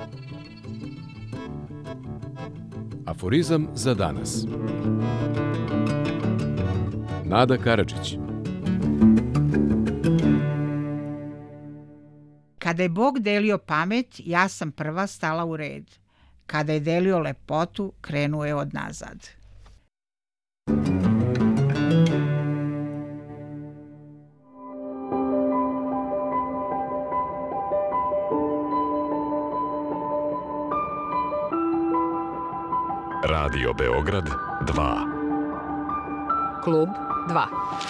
Aforizam za danas. Nada Karadžić. Kada je Bog delio pamet, ja sam prva stala u red. Kada je delio lepotu, krenuo je odnazad. Radio Beograd 2. Klub 2.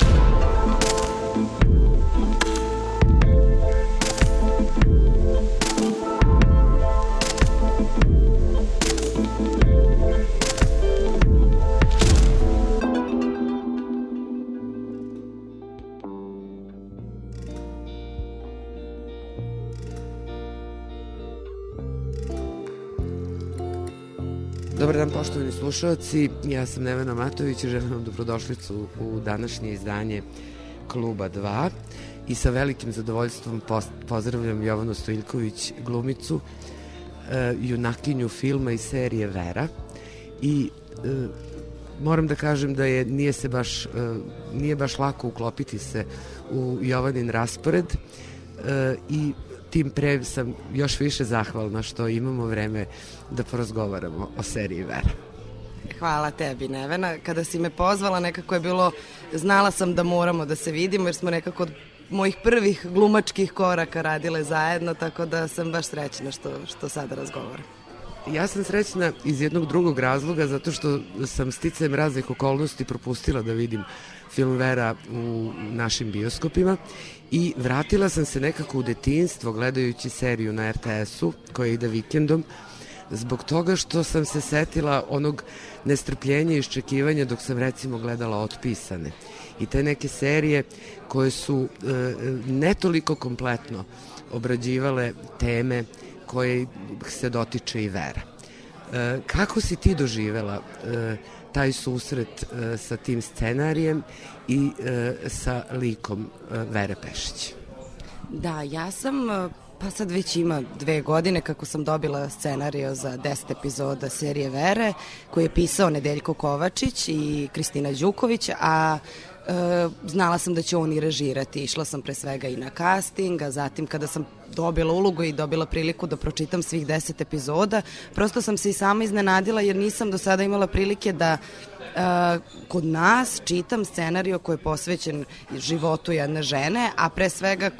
Dobar dan, poštovani slušalci, ja sam Nevena Matović i želim vam dobrodošlicu u današnje izdanje Kluba 2 i sa velikim zadovoljstvom pozdravljam Jovanu Stojiljković, glumicu, junakinju filma i serije Vera i moram da kažem da nije baš lako uklopiti se u Jovanin raspored i tim pre sam još više zahvalna što imamo vreme da porazgovaramo o seriji Vera. Hvala tebi, Nevena. Kada si me pozvala, nekako je bilo, znala sam da moramo da se vidimo, jer smo nekako od mojih prvih glumačkih koraka radile zajedno, tako da sam baš srećna što sada razgovaram. Ja sam srećna iz jednog drugog razloga, zato što sam sticajem raznih okolnosti propustila da vidim film Vera u našim bioskopima i vratila sam se nekako u detinjstvo gledajući seriju na RTS-u koja ide vikendom, zbog toga što sam se setila onog nestrpljenja i iščekivanja dok sam recimo gledala Otpisane i te neke serije koje su ne toliko kompletno obrađivale teme koje se dotiče i Vera. Kako si ti doživela taj susret sa tim scenarijem i sa likom Vere Pešić? Da, ja sam, pa sad već ima 2 godine kako sam dobila scenario za 10 epizoda serije Vere, koji je pisao Nedeljko Kovačić i Kristina Đuković, a znala sam da će on i režirati. Išla sam pre svega i na casting, a zatim kada sam dobila ulogu i dobila priliku da pročitam svih 10 epizoda, prosto sam se i sama iznenadila jer nisam do sada imala prilike da kod nas čitam scenario koji je posvećen životu jedne žene, a pre svega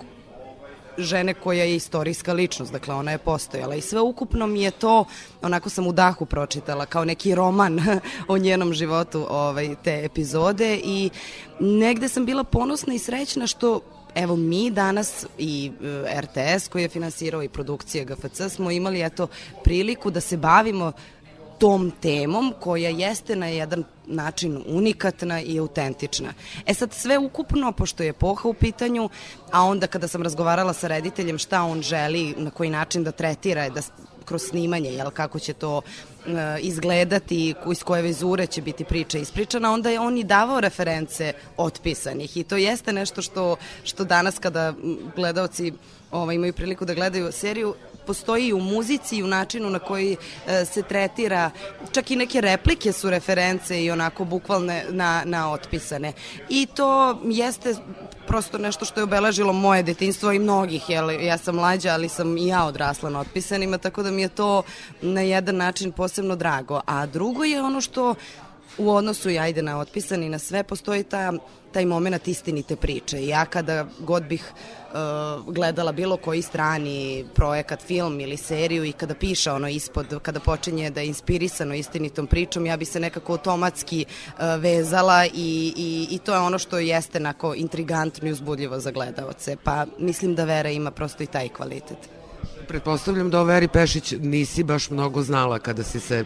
žene koja je istorijska ličnost, dakle ona je postojala i sve ukupno mi je to, onako sam u dahu pročitala kao neki roman o njenom životu te epizode i negde sam bila ponosna i srećna što evo mi danas i RTS koji je finansirao i produkcija GFC smo imali priliku da se bavimo tom temom koja jeste na jedan način unikatna i autentična. Sad sve ukupno, pošto je epoha u pitanju, a onda kada sam razgovarala sa rediteljem šta on želi, na koji način da tretira, da kroz snimanje, kako će to izgledati, iz koje vizure će biti priča ispričana, onda je on i davao reference Otpisanih i to jeste nešto što danas kada gledaoci imaju priliku da gledaju seriju, postoji i u muzici i u načinu na koji se tretira, čak i neke replike su reference i onako bukvalne na Otpisane. I to jeste prosto nešto što je obeležilo moje detinjstvo i mnogih, ja sam mlađa, ali sam i ja odrasla na Otpisanima, tako da mi je to na jedan način posebno drago. A drugo je ono što u odnosu na Otpisani na sve postoji taj moment istinite priče. Ja kada god bih gledala bilo koji strani projekat, film ili seriju i kada piše ispod, kada počinje da je inspirisano istinitom pričom, ja bi se nekako automatski vezala i to je ono što jeste onako intrigantno i uzbudljivo za gledaoce. Pa mislim da Vera ima prosto i taj kvalitet. Pretpostavljam da o Veri Pešić nisi baš mnogo znala kada si se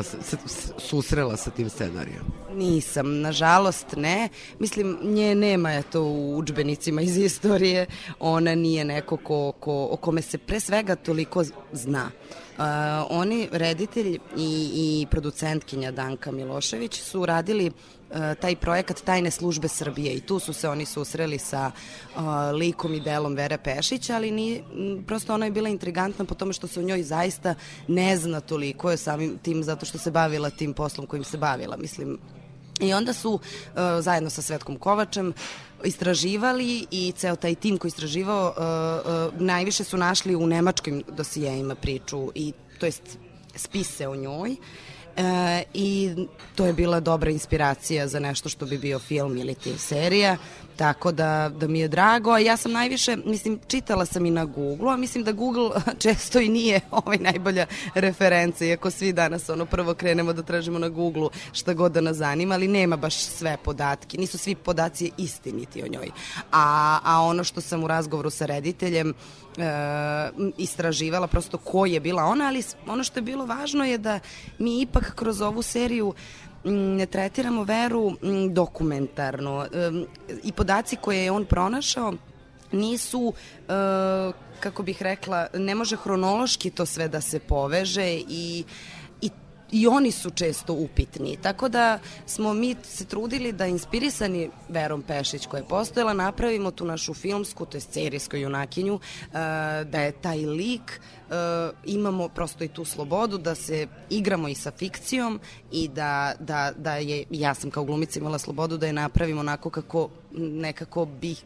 susrela sa tim scenarijom. Nisam, nažalost ne. Mislim, nje nema u udžbenicima iz istorije. Ona nije neko o kome se pre svega toliko zna. Oni, reditelj i producentkinja Danka Milošević, su radili taj projekat Tajne službe Srbije i tu su se oni susreli sa likom i delom Vere Pešić, ali prosto ona je bila intrigantna po tome što se o njoj zaista ne zna toliko, je samim tim zato što se bavila tim poslom kojim se bavila, mislim. I onda su zajedno sa Svetkom Kovačem istraživali i ceo taj tim koji istraživao najviše su našli u nemačkim dosijeima priču i to jest spise o njoj. I to je bila dobra inspiracija za nešto što bi bio film ili TV serija, tako da mi je drago. A ja sam najviše, mislim, čitala sam i na Google-u, a mislim da Google često i nije najbolja referenca, iako svi danas prvo krenemo da tražimo na Google-u šta god da nas zanima, ali nema baš sve podatke, nisu svi podaci istiniti o njoj. A ono što sam u razgovoru sa rediteljem istraživala prosto ko je bila ona, ali ono što je bilo važno je da mi ipak kroz ovu seriju ne tretiramo Veru dokumentarno i podaci koje je on pronašao nisu, kako bih rekla, ne može hronološki to sve da se poveže i oni su često upitni. Tako da smo mi se trudili da inspirisani Verom Pešić koja je postojala napravimo tu našu filmsku, to je serijsku junakinju, da je taj lik, imamo prosto i tu slobodu da se igramo i sa fikcijom i da je, ja sam kao glumica imala slobodu da je napravimo onako kako nekako bih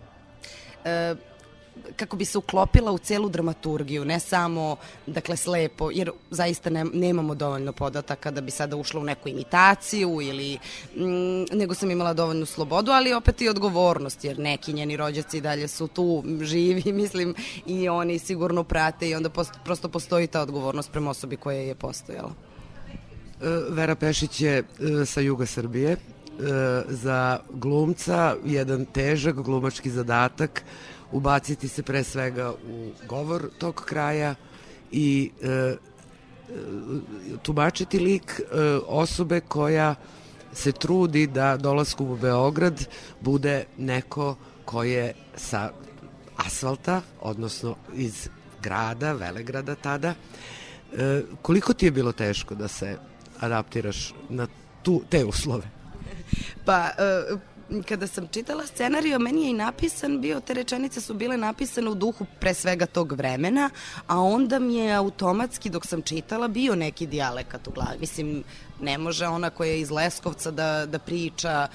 kako bi se uklopila u celu dramaturgiju, ne samo, dakle, slepo, jer zaista nemamo dovoljno podataka da bi sada ušla u neku imitaciju nego sam imala dovoljnu slobodu, ali opet i odgovornost, jer neki njeni rođaci dalje su tu živi, mislim, i oni sigurno prate i onda prosto postoji ta odgovornost prema osobi koja je postojala. Vera Pešić je sa juga Srbije. Za glumca jedan težak glumački zadatak ubaciti se pre svega u govor tog kraja i tumačiti lik osobe koja se trudi da dolaskom u Beograd bude neko ko je sa asfalta, odnosno iz grada, Velegrada tada. Koliko ti je bilo teško da se adaptiraš na te uslove? Pa, kada sam čitala scenario, meni je i napisan bio, te rečenice su bile napisane u duhu pre svega tog vremena, a onda mi je automatski dok sam čitala bio neki dijalekat u glavi. Mislim, ne može ona koja je iz Leskovca da priča,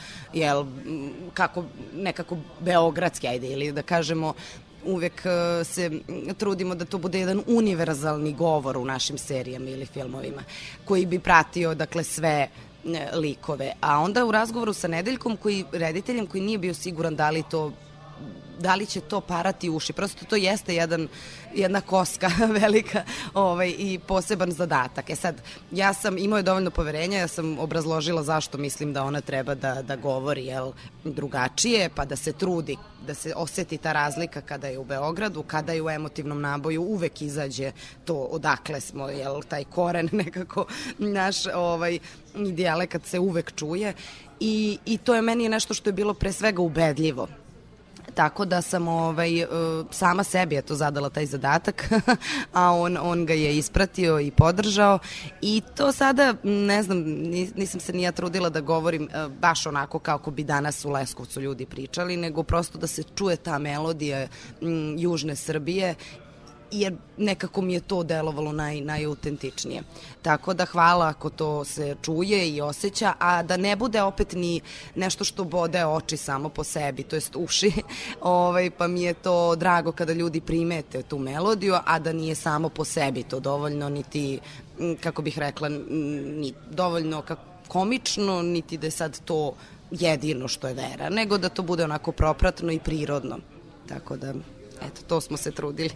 kako nekako beogradski, ajde, ili da kažemo, uvek se trudimo da to bude jedan univerzalni govor u našim serijama ili filmovima, koji bi pratio, dakle, sve likove. A onda u razgovoru sa rediteljem koji nije bio siguran da li će to parati uši. Prosto to jeste jedna koska velika i poseban zadatak. Sad, imao je dovoljno poverenja, ja sam obrazložila zašto mislim da ona treba da govori drugačije, pa da se trudi, da se oseti ta razlika kada je u Beogradu, kada je u emotivnom naboju, uvek izađe to odakle smo, taj koren nekako naš dijalekat se uvek čuje i to je meni nešto što je bilo pre svega ubedljivo. Tako da sam sama sebi zadala taj zadatak, a on ga je ispratio i podržao i to sada, ne znam, nisam se ni ja trudila da govorim baš onako kako bi danas u Leskovcu ljudi pričali, nego prosto da se čuje ta melodija južne Srbije, jer nekako mi je to delovalo najautentičnije. Tako da hvala ako to se čuje i osjeća, a da ne bude opet ni nešto što bode oči samo po sebi, to jest uši, pa mi je to drago kada ljudi primete tu melodiju, a da nije samo po sebi to dovoljno, niti, kako bih rekla, ni dovoljno komično, niti da je sad to jedino što je Vera, nego da to bude onako propratno i prirodno. Tako da, eto, to smo se trudili.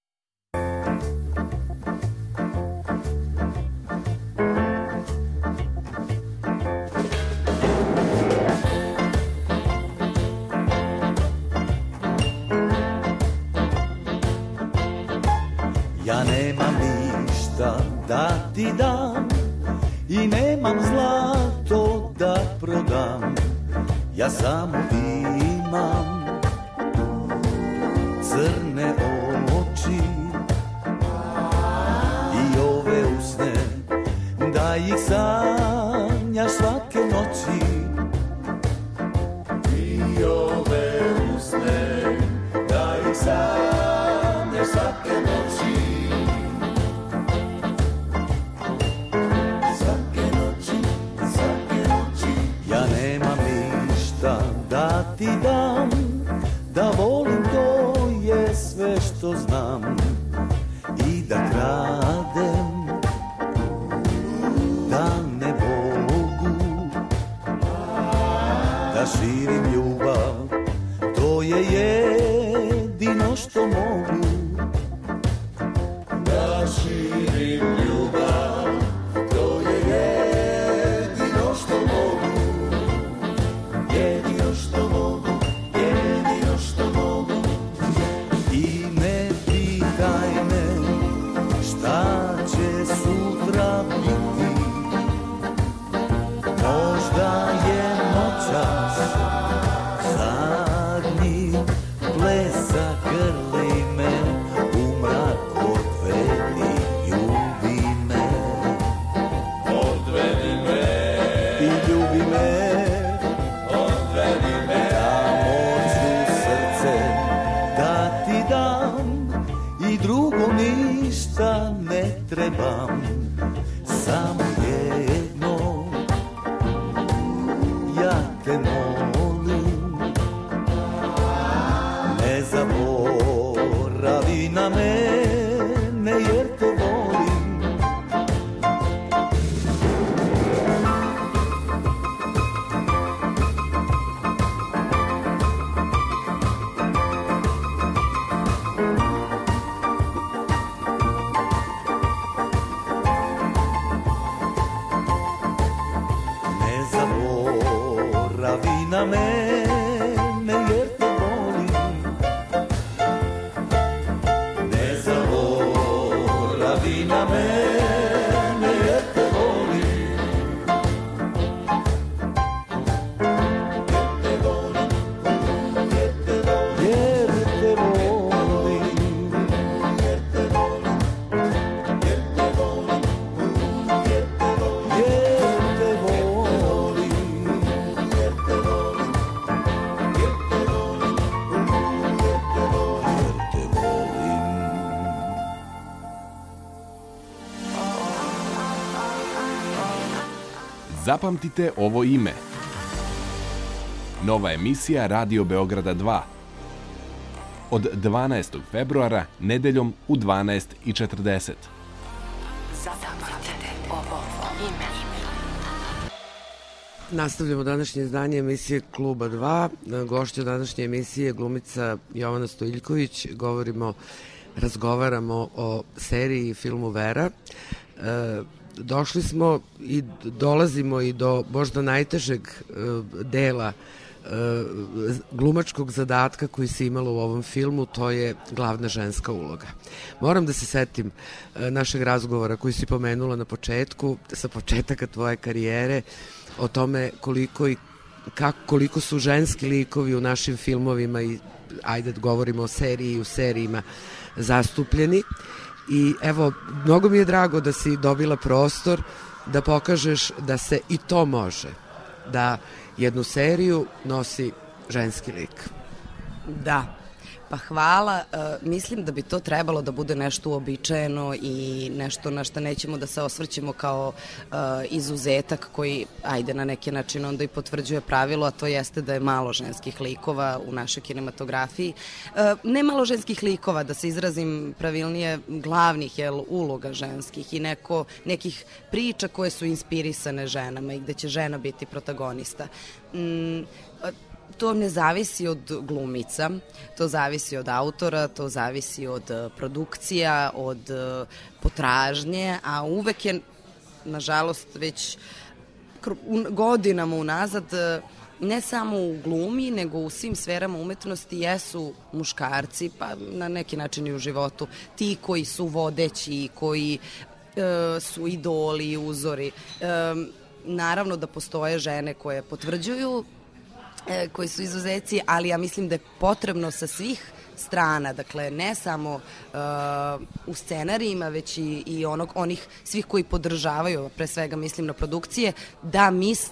Ja nemam ništa da ti dam i nemam zlato da prodam, ja samo imam crne oči i ove usne, da ih sanjaš svake noći, širim ljubav, to je jedino što mogu, jedino što mogu, jedino što mogu. I ne pitaj me šta će sutra biti, možda je noćas zadnji plesa, grli me u mrak, odvedi, ljubi me, odvedi me i ljubi me, odvedi me, tamo ću srce da ti dam i drugo ništa ne trebam, samo jedno, ja te molim, ne zaboravi na mene jer te volim. Ne zaboravi na mene jer te volim. Ne zaboravi na mene jer te volim. Jer te volim, jer te volim, jer te volim, jer te volim, jer te volim, jer te volim, jer te volim, jer te volim, jer te volim, jer te volim. Zapamtite ovo ime. Nova emisija Radio Beograda 2. Od 12. februara nedeljom u 12:40. Nastavljamo današnje izdanje emisije Kluba 2. Gošća današnje emisije je glumica Jovana Stojiljković. Razgovaramo o seriji i filmu Vera. Došli smo i dolazimo i do možda najtežeg dela glumačkog zadatka koji si imala u ovom filmu, to je glavna ženska uloga. Moram da se setim našeg razgovora koji si pomenula na početku, sa početaka tvoje karijere, o tome koliko su ženski likovi u našim filmovima i ajde da govorimo o seriji i u serijima zastupljeni. I evo, mnogo mi je drago da si dobila prostor da pokažeš da se i to može, da jednu seriju nosi ženski lik. Da, pa hvala. Mislim da bi to trebalo da bude nešto uobičajeno i nešto na što nećemo da se osvrćemo kao izuzetak koji, ajde, na neki način onda i potvrđuje pravilo, a to jeste da je malo ženskih likova u našoj kinematografiji. Ne malo ženskih likova, da se izrazim pravilnije, glavnih uloga ženskih i nekih priča koje su inspirisane ženama i gde će žena biti protagonista. To ne zavisi od glumica, to zavisi od autora, to zavisi od produkcija, od potražnje, a uvek je, nažalost, već godinama unazad, ne samo u glumi, nego u svim sferama umetnosti jesu muškarci, pa na neki način i u životu, ti koji su vodeći, koji su idoli, uzori. Naravno da postoje žene koje potvrđuju, koji su izuzeci, ali ja mislim da je potrebno sa svih strana, dakle ne samo u scenarijima, već i onih svih koji podržavaju, pre svega mislim na produkcije, da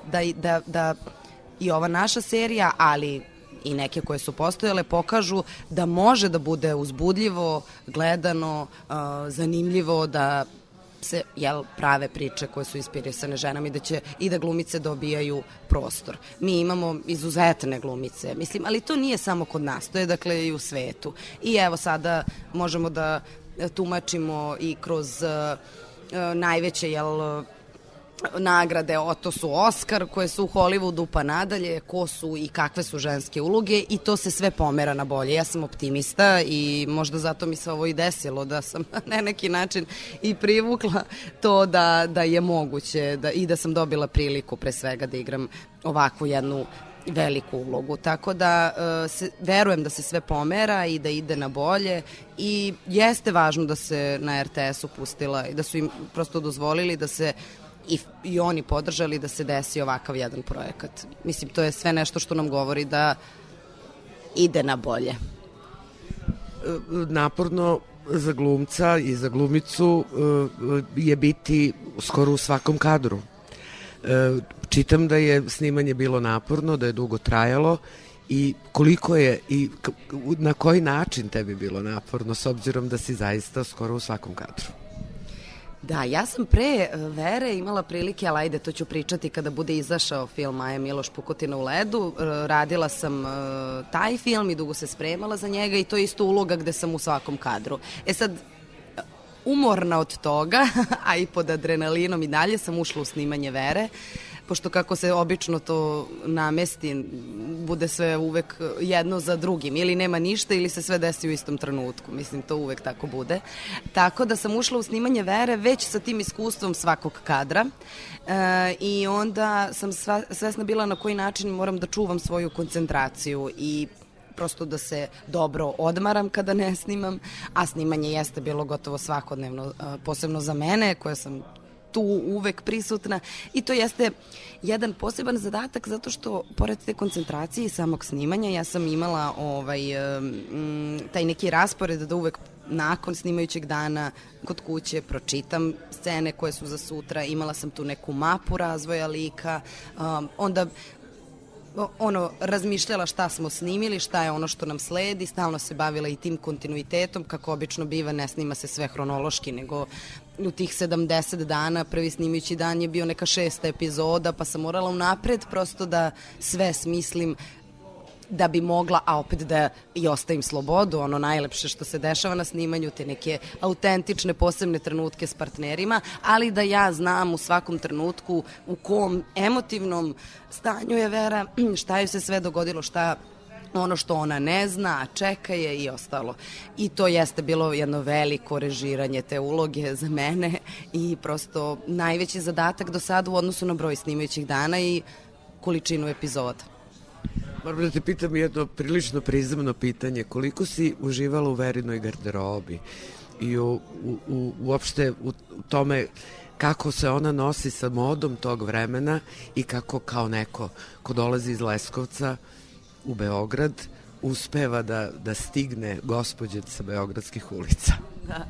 i ova naša serija, ali i neke koje su postojale, pokažu da može da bude uzbudljivo, gledano, zanimljivo, da se prave priče koje su inspirisane ženama i da glumice dobijaju prostor. Mi imamo izuzetne glumice, mislim, ali to nije samo kod nas, to je dakle i u svetu. I evo sada možemo da tumačimo i kroz najveće nagrade, to su Oskar koje su u Hollywoodu, pa nadalje, ko su i kakve su ženske uloge i to se sve pomera na bolje. Ja sam optimista i možda zato mi se ovo i desilo, da sam na neki način i privukla to da je moguće i da sam dobila priliku pre svega da igram ovakvu jednu veliku ulogu. Tako da verujem da se sve pomera i da ide na bolje i jeste važno da se na RTS-u pustila i da su im prosto dozvolili da se i oni podržali da se desi ovakav jedan projekat. Mislim, to je sve nešto što nam govori da ide na bolje. Naporno za glumca i za glumicu je biti skoro u svakom kadru. Čitam da je snimanje bilo naporno, da je dugo trajalo i koliko je i na koji način tebi bilo naporno s obzirom da si zaista skoro u svakom kadru. Da, ja sam pre Vere imala prilike, ali ajde, to ću pričati kada bude izašao film Maja Miloš Pukotina u ledu. Radila sam taj film i dugo se spremala za njega i to je isto uloga gde sam u svakom kadru. Sad, umorna od toga, a i pod adrenalinom i dalje sam ušla u snimanje Vere, pošto kako se obično to namesti, bude sve uvek jedno za drugim. Ili nema ništa ili se sve desi u istom trenutku. Mislim, to uvek tako bude. Tako da sam ušla u snimanje Vere već sa tim iskustvom svakog kadra i onda sam svesna bila na koji način moram da čuvam svoju koncentraciju i prosto da se dobro odmaram kada ne snimam, a snimanje jeste bilo gotovo svakodnevno, posebno za mene koja sam tu uvek prisutna i to jeste jedan poseban zadatak zato što pored te koncentracije i samog snimanja ja sam imala taj neki raspored da uvek nakon snimajućeg dana kod kuće pročitam scene koje su za sutra, imala sam tu neku mapu razvoja lika, onda razmišljala šta smo snimili, šta je ono što nam sledi, stalno se bavila i tim kontinuitetom, kako obično biva, ne snima se sve hronološki, nego u tih 70 dana, prvi snimajući dan je bio neka 6. epizoda, pa sam morala unapred prosto da sve smislim da bi mogla, a opet da i ostavim slobodu, ono najlepše što se dešava na snimanju, te neke autentične posebne trenutke s partnerima, ali da ja znam u svakom trenutku u kom emotivnom stanju je Vera, šta joj se sve dogodilo, šta ono što ona ne zna, a čeka je i ostalo. I to jeste bilo jedno veliko režiranje te uloge za mene i prosto najveći zadatak do sada u odnosu na broj snimajućih dana i količinu epizoda. Moram da te pitam jedno prilično prizemno pitanje. Koliko si uživala u Verinoj garderobi i uopšte u tome kako se ona nosi sa modom tog vremena i kako kao neko ko dolazi iz Leskovca u Beograd uspeva da stigne gospođe sa beogradskih ulica? Da.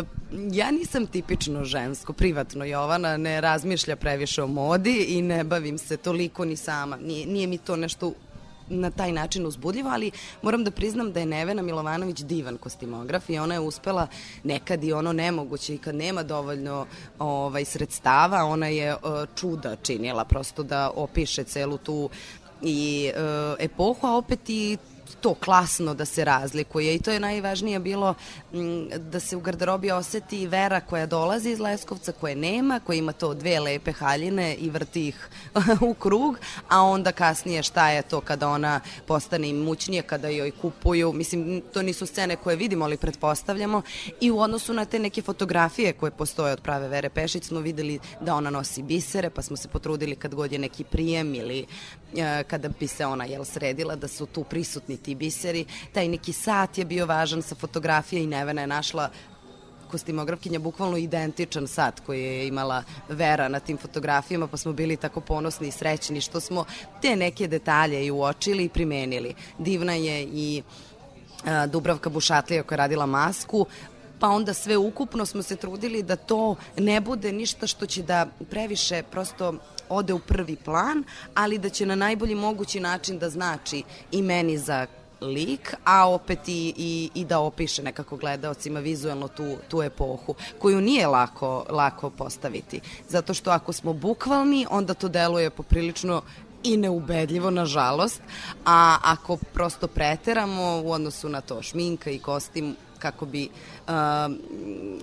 Ja nisam tipično žensko, privatno Jovana, ne razmišlja previše o modi i ne bavim se toliko ni sama. Nije mi to nešto na taj način uzbudljivo, ali moram da priznam da je Nevena Milovanović divan kostimograf i ona je uspela nekad i ono nemoguće i kad nema dovoljno sredstava, ona je čuda činila prosto da opiše celu tu i epohu, a opet i to klasno da se razlikuje i to je najvažnije bilo da se u garderobi oseti Vera koja dolazi iz Leskovca, koje nema, koja ima to dve lepe haljine i vrti ih u krug, a onda kasnije šta je to kada ona postane imućnije, kada joj kupuju, mislim to nisu scene koje vidimo, ali pretpostavljamo i u odnosu na te neke fotografije koje postoje od prave Vere Pešić smo videli da ona nosi bisere, pa smo se potrudili kad god je neki prijem ili kada bi se ona sredila da su tu prisutni ti biseri. Taj neki sat je bio važan sa fotografije i Nevena je našla kostimografkinja bukvalno identičan sat koji je imala Vera na tim fotografijama, pa smo bili tako ponosni i srećni što smo te neke detalje i uočili i primenili. Divna je i Dubravka Bušatlija koja je radila masku, pa onda sve ukupno smo se trudili da to ne bude ništa što će da previše prosto ode u prvi plan, ali da će na najbolji mogući način da znači i meni za lik, a opet i da opiše nekako gledaocima vizualno tu epohu, koju nije lako postaviti. Zato što ako smo bukvalni, onda to deluje poprilično i neubedljivo, nažalost, a ako prosto preteramo u odnosu na to šminka i kostim, kako bi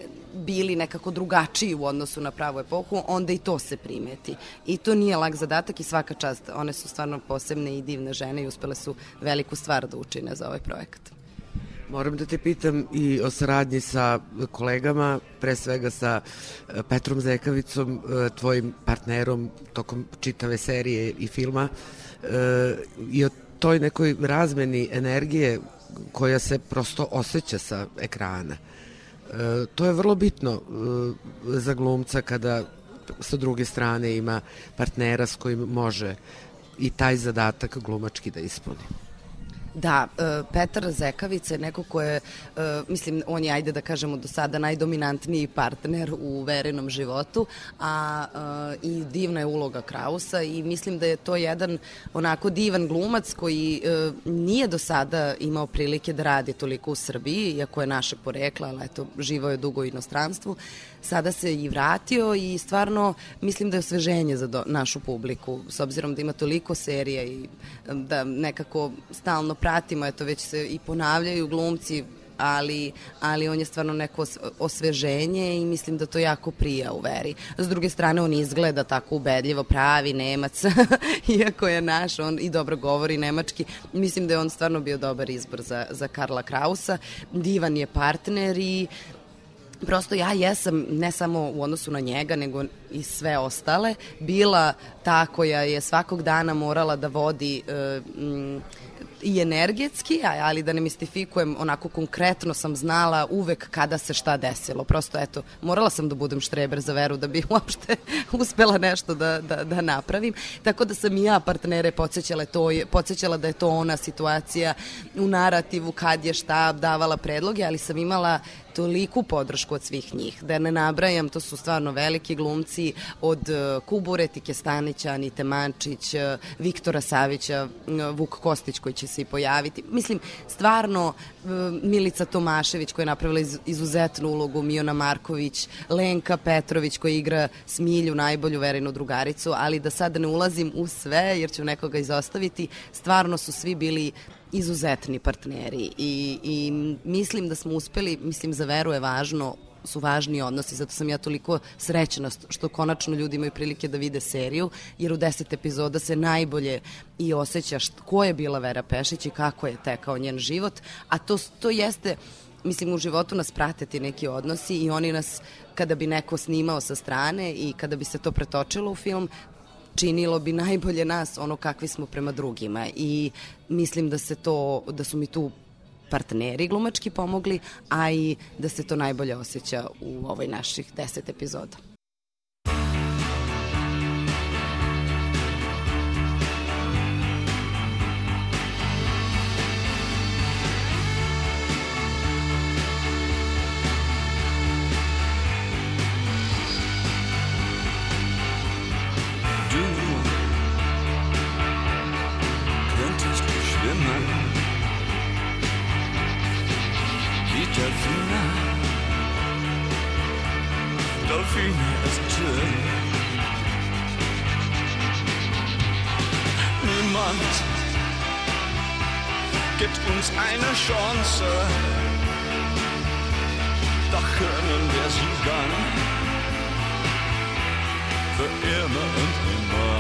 bili nekako drugačiji u odnosu na pravu epohu, onda i to se primeti. I to nije lak zadatak i svaka čast. One su stvarno posebne i divne žene i uspele su veliku stvar da učine za ovaj projekat. Moram da te pitam i o saradnji sa kolegama, pre svega sa Petrom Zekavicom, tvojim partnerom tokom čitave serije i filma, i o toj nekoj razmeni energije koja se prosto osjeća sa ekrana. To je vrlo bitno za glumca kada sa druge strane ima partnera s kojim može i taj zadatak glumački da ispuni. Da, Petar Zekavica je neko ko je, mislim, on je, ajde da kažemo, do sada najdominantniji partner u Verinom životu, a i divna je uloga Krausa i mislim da je to jedan onako divan glumac koji nije do sada imao prilike da radi toliko u Srbiji, iako je naše porekla, ali eto, živao je dugo u inostranstvu. Sada se i vratio i stvarno mislim da je osveženje za našu publiku, s obzirom da ima toliko serija i da nekako stalno pratimo, eto već se i ponavljaju glumci, ali on je stvarno neko osveženje i mislim da to jako prija u Veri. S druge strane, on izgleda tako ubedljivo, pravi Nemac, iako je naš, on i dobro govori nemački. Mislim da je on stvarno bio dobar izbor za Karla Krausa. Divan je partner i prosto ja jesam, ne samo u odnosu na njega, nego i sve ostale, bila ta koja je svakog dana morala da vodi i energetski, ali da ne mistifikujem, onako konkretno sam znala uvek kada se šta desilo. Prosto, eto, morala sam da budem štreber za Veru da bi uopšte uspela nešto da napravim. Tako da sam i ja partnere podsjećala da je to ona situacija u narativu kad je šta davala predloge, ali sam imala toliku podršku od svih njih. Da ne nabrajam, to su stvarno veliki glumci od Kubure, Tike Stanića, Anite Mančić, Viktora Savića, Vuk Kostić koji će se i pojaviti. Mislim, stvarno Milica Tomašević koja je napravila izuzetnu ulogu, Miona Marković, Lenka Petrović koja igra Smilju, najbolju Verinu drugaricu, ali da sad ne ulazim u sve jer ću nekoga izostaviti, stvarno su svi bili izuzetni partneri i mislim da smo uspeli, mislim za Veru je su važni odnosi, zato sam ja toliko srećna što konačno ljudi imaju prilike da vide seriju, jer u 10 epizoda se najbolje i osjeća ko je bila Vera Pešić i kako je tekao njen život, a to jeste, mislim, u životu nas prate ti neki odnosi i oni nas, kada bi neko snimao sa strane i kada bi se to pretočilo u film, činilo bi najbolje nas ono kakvi smo prema drugima i mislim da su mi tu partneri glumački pomogli, a i da se to najbolje osjeća u ovoj naših 10 epizoda. Delfine ist schön. Niemand gibt uns eine Chance, doch können wir siegen für immer und immer.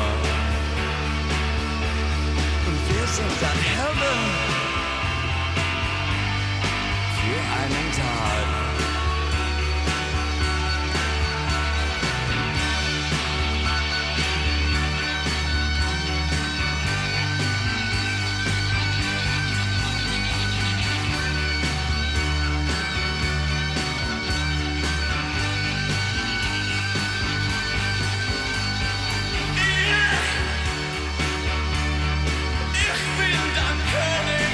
Und wir sind dann Helden für einen Tag. Ich bin dann König.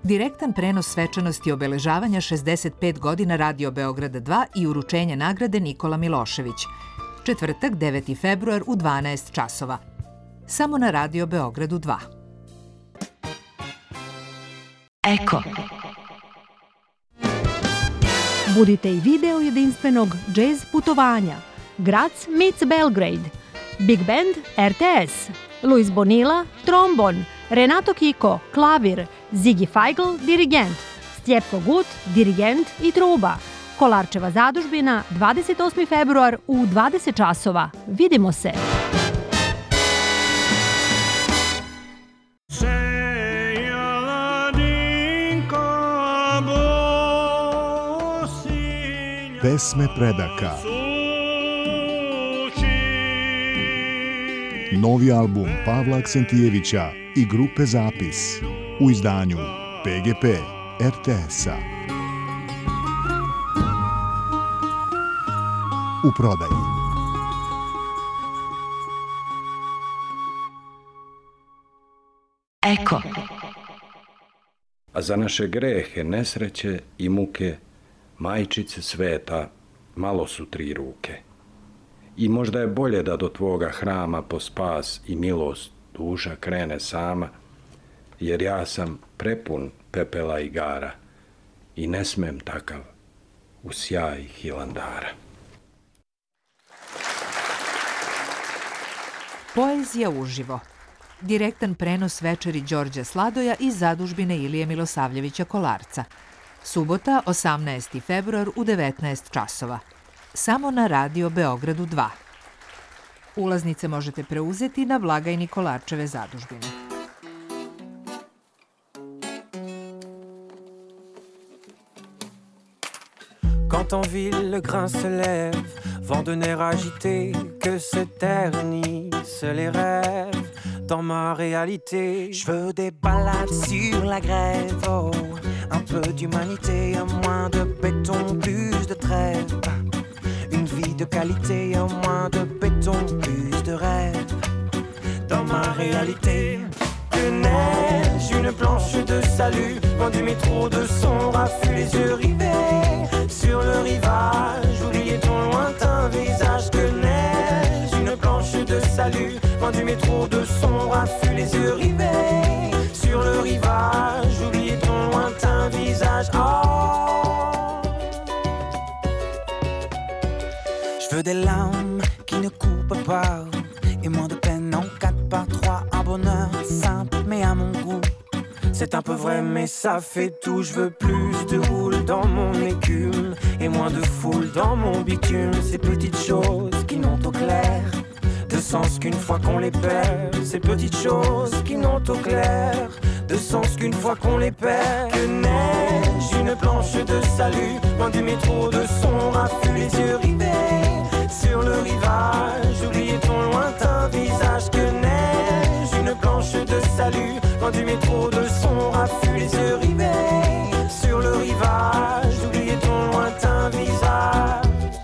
Direktan prenos svečanosti obeležavanja 65 godina Radio Beograda 2 i uručenje nagrade Nikola Milošević. Četvrtak, 9. februar u 12 časova. Samo na Radio Beogradu 2. Eko. Budite i video jedinstvenog jazz putovanja. Graz meets Belgrade. Big Band RTS. Luis Bonilla, trombon. Renato Kiko, klavir. Ziggy Feigl, dirigent. Stjepko Gut, dirigent i truba. Kolarčeva zadužbina, 28. februar u 20 časova. Vidimo se! Pesme predaka. Novi album Pavla Aksentijevića i grupe Zapis u izdanju PGP RTS-a. U prodaji. Eko. A za naše grehe, nesreće i muke, majčice sveta, malo su 3 ruke. I možda je bolje da do tvoga hrama po spas i milost duša krene sama, jer ja sam prepun pepela i gara i ne smem takav u sjaj Hilandara. Poezija uživo. Direktan prenos večeri Đorđa Sladoja iz zadužbine Ilije Milosavljevića Kolarca. Subota, 18. februar u 19 časova. Samo na Radio Beogradu 2. Ulaznice možete preuzeti na blagajni Kolarčeve zadužbine. Quand en ville le grain se lève, vent de nerfs agités, que se ternissent les rêves. Dans ma réalité, je veux des balades sur la grève, oh, un peu d'humanité, un moins de béton, plus de trêve. Une vie de qualité, un moins de béton, plus de rêve. Dans ma réalité, que neige, une planche de salut, vent du métro de son raffut, les yeux rivés sur le rivage, oubliez ton lointain visage. Que neige, une planche de salut, vent du métro de son raffut, les yeux rivés sur le rivage, oubliez ton lointain visage. Oh. Je veux des larmes qui ne coupent pas et moins de peine en 4x3, un bonheur simple mais à mon goût. C'est un peu vrai mais ça fait tout. Je veux plus de houle dans mon écume et moins de foule dans mon bitume. Ces petites choses qui n'ont au clair de sens qu'une fois qu'on les perd. Ces petites choses qui n'ont au clair de sens qu'une fois qu'on les perd. Que neige, une planche de salut, loin du métro de son raffut, les yeux rivés sur le rivage, oubliez ton lointain visage. Que neige, une planche de salut, loin du métro de son raffut, les yeux rivés sur le rivage, oubliez ton lointain visage.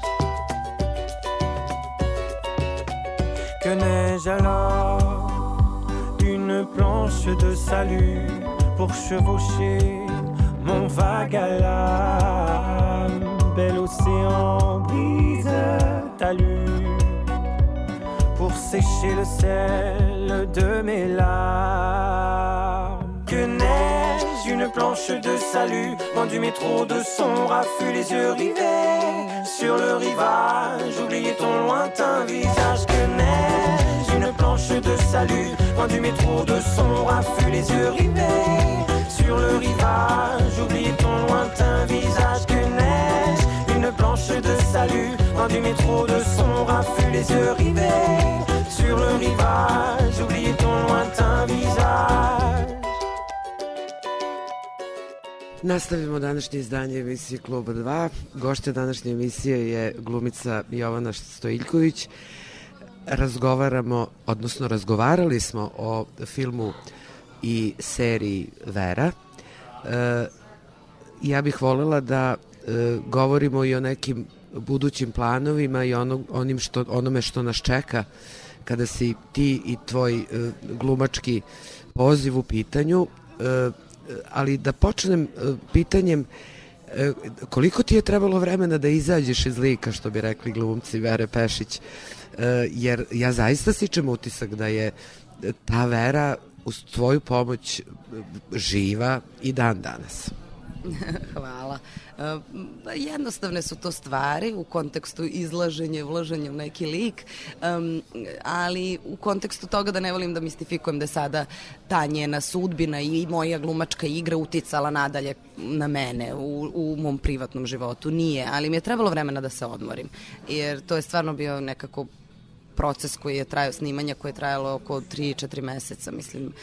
Que neige alors, une planche de salut pour chevaucher mon vague à l'âme. Bel océan brise talus pour sécher le sel de mes larmes. Que neige, une planche de salut, vent du métro de son raffut, les yeux rivés sur le rivage, oubliez ton lointain visage. Que neige, une planche de salut, vent du métro de son raffut, les yeux rivés sur le rivage, oubliez ton lointain visage. Que neige, une planche de salut, vent du métro de son raffut, les yeux rivés sur le rivage, oubliez ton lointain visage. Nastavimo današnje izdanje emisije Kluba 2. Gošća današnje emisije je glumica Jovana Stojiljković. Razgovarali smo o filmu i seriji Vera. Ja bih voljela da govorimo i o nekim budućim planovima i onome što nas čeka kada si ti i tvoj glumački poziv u pitanju. ali da počnem pitanjem koliko ti je trebalo vremena da izađeš iz lika, što bi rekli glumci Vere Pešić, jer ja zaista stičem utisak da je ta Vera uz tvoju pomoć živa i dan danas. Hvala. Jednostavne su to stvari u kontekstu izlaženja, ulaženja u neki lik, ali u kontekstu toga da ne volim da mistifikujem da je sada ta njena sudbina i moja glumačka igra uticala nadalje na mene u mom privatnom životu. Nije, ali mi je trebalo vremena da se odmorim, jer to je stvarno bio nekako proces koji je trajao, snimanja koje je trajalo oko 3-4 meseca, mislim.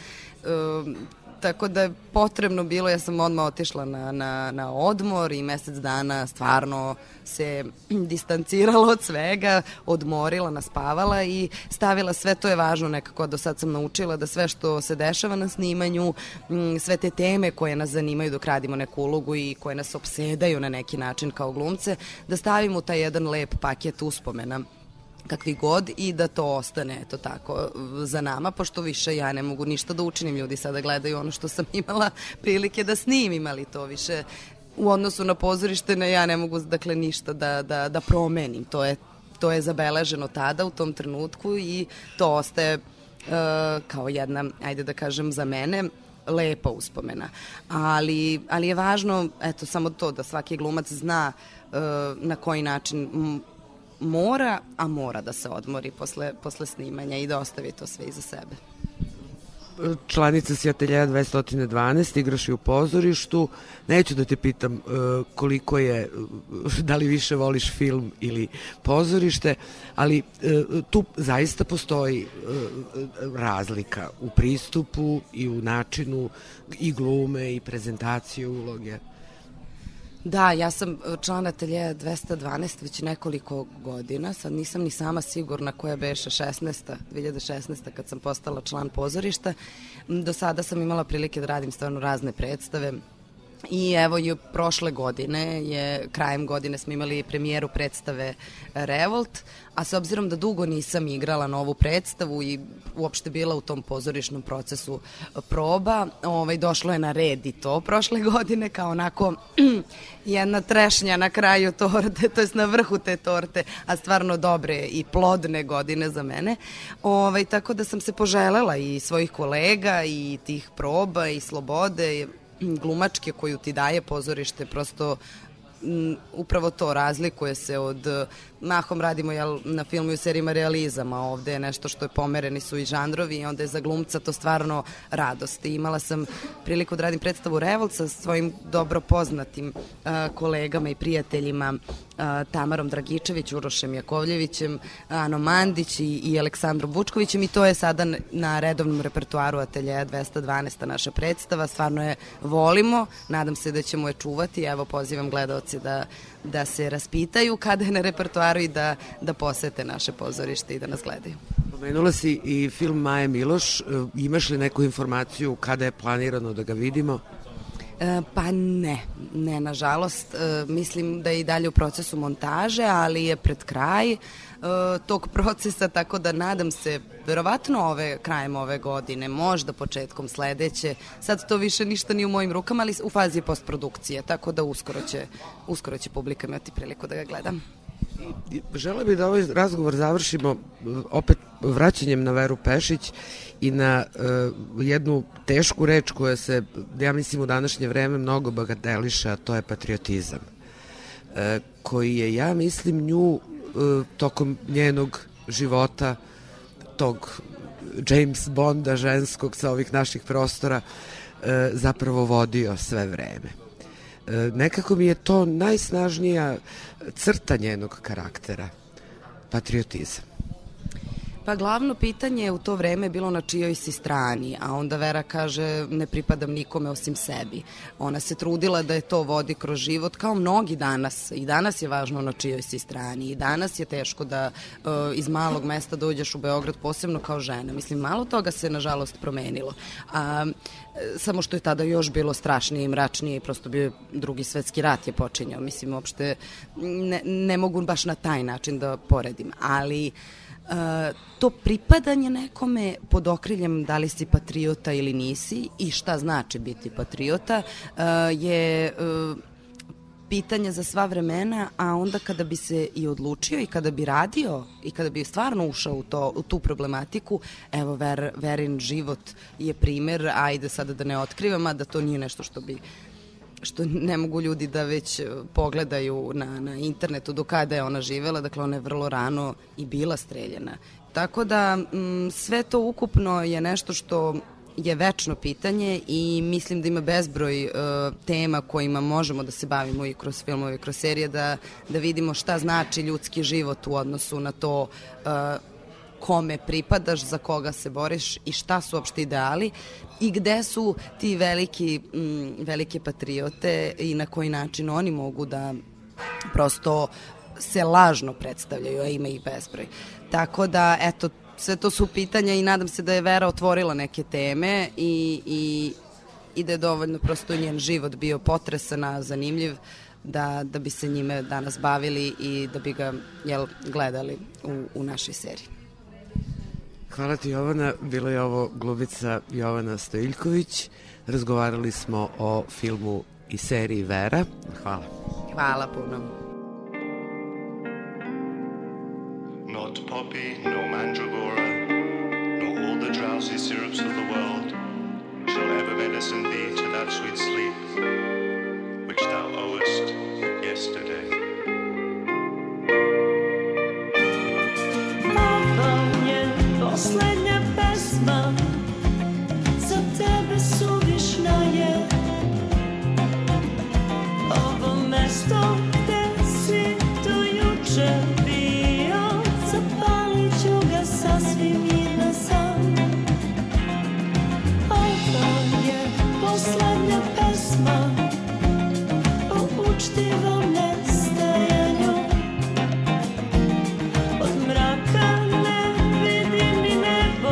Tako da je potrebno bilo, ja sam odmah otišla na odmor i mesec dana stvarno se distancirala od svega, odmorila, naspavala i stavila sve, to je važno nekako, do sad sam naučila da sve što se dešava na snimanju, sve te teme koje nas zanimaju dok radimo neku ulogu i koje nas opsedaju na neki način kao glumce, da stavimo u taj jedan lep paket uspomena kakvi god i da to ostane eto tako za nama, pošto više ja ne mogu ništa da učinim, ljudi sada gledaju ono što sam imala prilike da snimim, ali to više u odnosu na pozorište ja ne mogu dakle ništa da promenim, to je zabeleženo tada u tom trenutku i to ostaje kao jedna, ajde da kažem za mene, lepa uspomena, ali je važno eto samo to da svaki glumac zna na koji način mora da se odmori posle snimanja i da ostavi to sve iza sebe. Članica si Ateljeja 212, igraš i u pozorištu. Neću da te pitam koliko je, da li više voliš film ili pozorište, ali tu zaista postoji razlika u pristupu i u načinu i glume i prezentacije uloge. Da, ja sam član Ateljeja 212 već nekoliko godina, sad nisam ni sama sigurna koja beše 2016. kad sam postala član pozorišta. Do sada sam imala prilike da radim stvarno razne predstave i evo i prošle godine, krajem godine smo imali premijeru predstave Revolt, a s obzirom da dugo nisam igrala novu predstavu i uopšte bila u tom pozorišnom procesu proba, došlo je na red i to prošle godine kao onako jedna trešnja na kraju torte, to jest na vrhu te torte, a stvarno dobre i plodne godine za mene. Tako da sam se poželela i svojih kolega i tih proba i slobode glumačke koju ti daje pozorište, prosto upravo to razlikuje se od, mahom radimo na filmu i u serijima realizama, ovde je nešto što je pomereni su i žanrovi i onda je za glumca to stvarno radost. I imala sam priliku da radim predstavu Revolt sa svojim dobro poznatim kolegama i prijateljima Tamarom Dragičević, Urošem Jakovljevićem, Anom Mandić i Aleksandrom Vučkovićem i to je sada na redovnom repertuaru Ateljeja 212 naša predstava, stvarno je volimo, nadam se da ćemo je čuvati, evo pozivam gledaoci da se raspitaju kada je na repertuaru i da posete naše pozorište i da nas gledaju. Pomenula si i film Maje Miloš, imaš li neku informaciju kada je planirano da ga vidimo? Pa ne, nažalost, mislim da je i dalje u procesu montaže, ali je pred kraj tog procesa, tako da nadam se, verovatno krajem ove godine, možda početkom sledeće, sad to više ništa nije u mojim rukama, ali u fazi postprodukcije, tako da uskoro će publika imati priliku da ga gledam. Žele bi da ovaj razgovor završimo opet vraćanjem na Veru Pešić i na jednu tešku reč koja se, ja mislim, u današnje vreme mnogo bagateliše, a to je patriotizam, koji je, ja mislim, nju tokom njenog života, tog James Bonda ženskog sa ovih naših prostora, zapravo vodio sve vreme. Nekako mi je to najsnažnija crta njenog karaktera, patriotizam. Pa glavno pitanje je u to vreme bilo na čijoj si strani, a onda Vera kaže ne pripadam nikome osim sebi. Ona se trudila da je to vodi kroz život kao mnogi danas. I danas je važno na čijoj si strani. I danas je teško da iz malog mesta dođeš u Beograd, posebno kao žena. Mislim, malo toga se nažalost promenilo. Samo što je tada još bilo strašnije i mračnije i prosto bio Drugi svetski rat je počinjao. Mislim, uopšte ne mogu baš na taj način da poredim, ali To pripadanje nekome pod okriljem da li si patriota ili nisi i šta znači biti patriota je pitanje za sva vremena, a onda kada bi se i odlučio i kada bi radio i kada bi stvarno ušao u tu problematiku, evo Verin život je primer, ajde sada da ne otkrivam, a da to nije nešto što ne mogu ljudi da već pogledaju na internetu do kada je ona živela, dakle ona je vrlo rano i bila streljana. Tako da sve to ukupno je nešto što je večno pitanje i mislim da ima bezbroj tema kojima možemo da se bavimo i kroz filmove i kroz serije, da vidimo šta znači ljudski život u odnosu na to kome pripadaš, za koga se boriš i šta su uopšte ideali i gde su ti velike patriote i na koji način oni mogu da prosto se lažno predstavljaju, a ima ih bezbroj. Tako da, eto, sve to su pitanja i nadam se da je Vera otvorila neke teme i da je dovoljno prosto njen život bio potresan, a zanimljiv da bi se njime danas bavili i da bi ga gledali u našoj seriji. Hvala ti, Jovana. Bila je ovo glumica Jovana Stojiljković. Razgovarali smo o filmu i seriji Vera. Hvala. Hvala puno. Not poppy, no mandragora, no all the drowsy syrups of the world shall ever medicine thee to that sweet sleep which thou owest yesterday. Ovo je poslednja pesma, za tebe suvišna je. Ovo mesto gde si do juče bio, zapalit ću ga sasvim mirna sam. Ovo je poslednja pesma o učtivom nestajanju. Od mraka ne vidim ni nebo,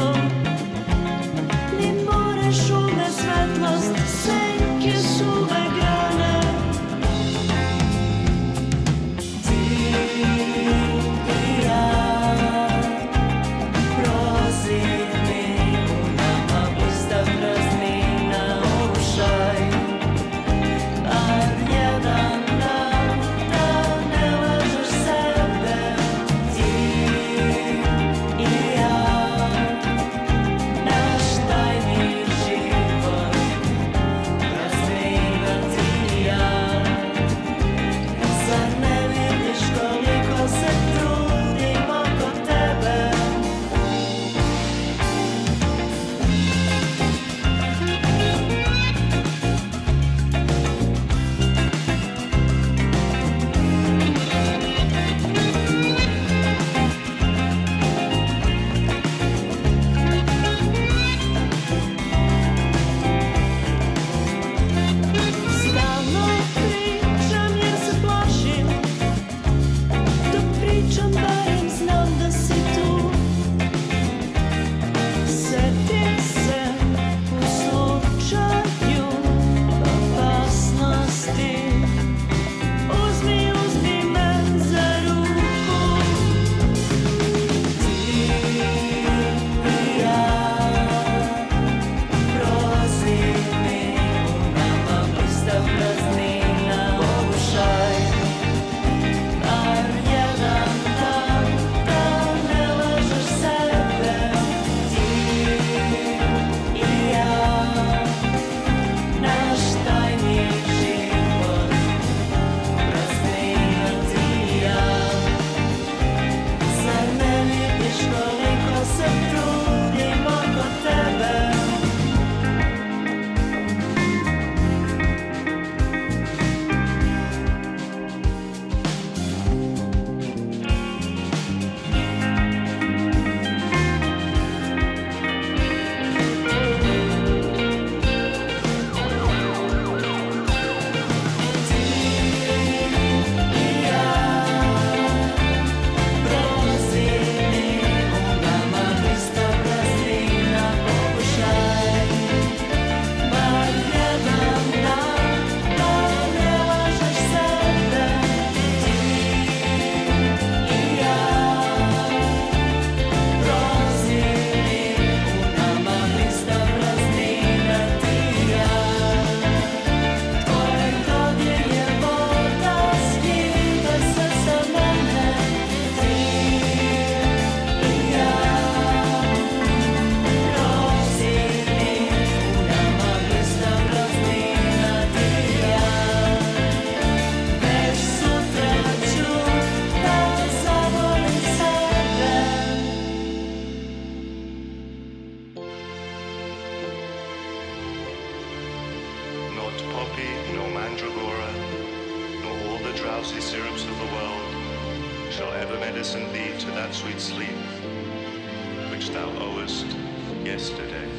ever medicine thee to that sweet sleep which thou owest yesterday.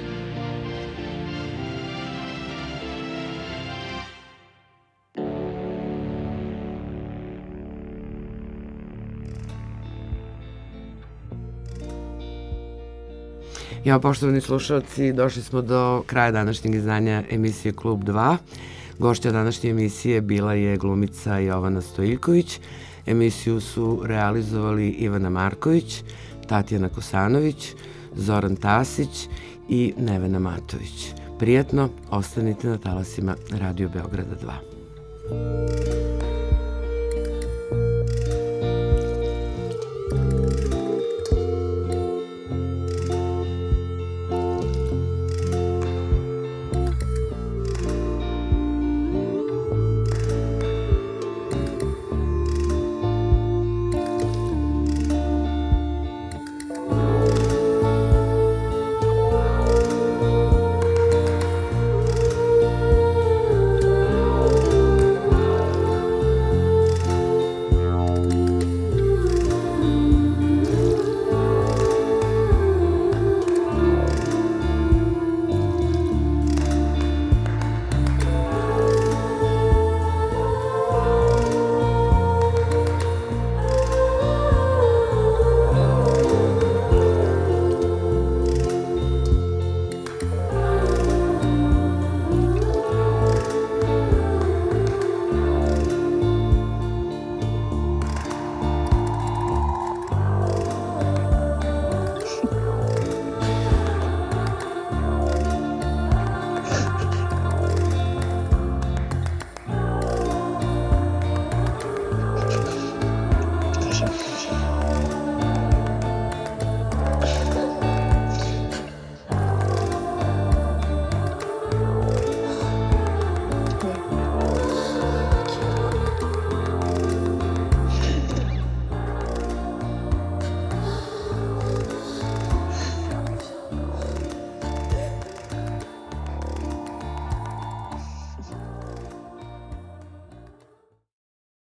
Ja, poštovani slušalci, došli smo do kraja današnjeg izdanja emisije Klub 2. Gošća današnje emisije bila je glumica Jovana Stojiljković. Emisiju su realizovali Ivana Marković, Tatjana Kosanović, Zoran Tasić i Nevena Matović. Prijatno, ostanite na talasima Radio Beograda 2.